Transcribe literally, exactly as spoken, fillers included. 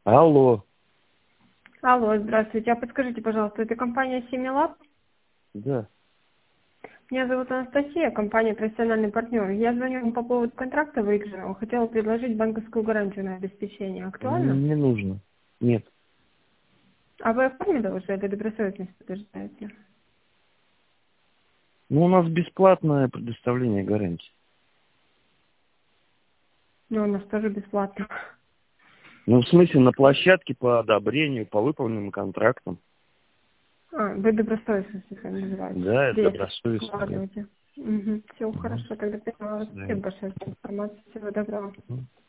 Алло. Алло, здравствуйте. А подскажите, пожалуйста, это компания Семилаб? Да. Меня зовут Анастасия, компания «Профессиональный партнер». Я звоню вам по поводу контракта выигранного. Хотела предложить банковскую гарантию на обеспечение. Актуально? Не нужно. Нет. А вы оформили уже это добросовестность подтверждаете? Ну, у нас бесплатное предоставление гарантии. Ну, у нас тоже бесплатно. Ну, в смысле, на площадке по одобрению, по выполненным контрактам. А, вы добросовестность, если называете. Да, это Реестр добросовестно. вкладываете. Угу. Все, Угу. хорошо, тогда поняла. Да. Спасибо большое за информацию. Всего доброго. Мгм.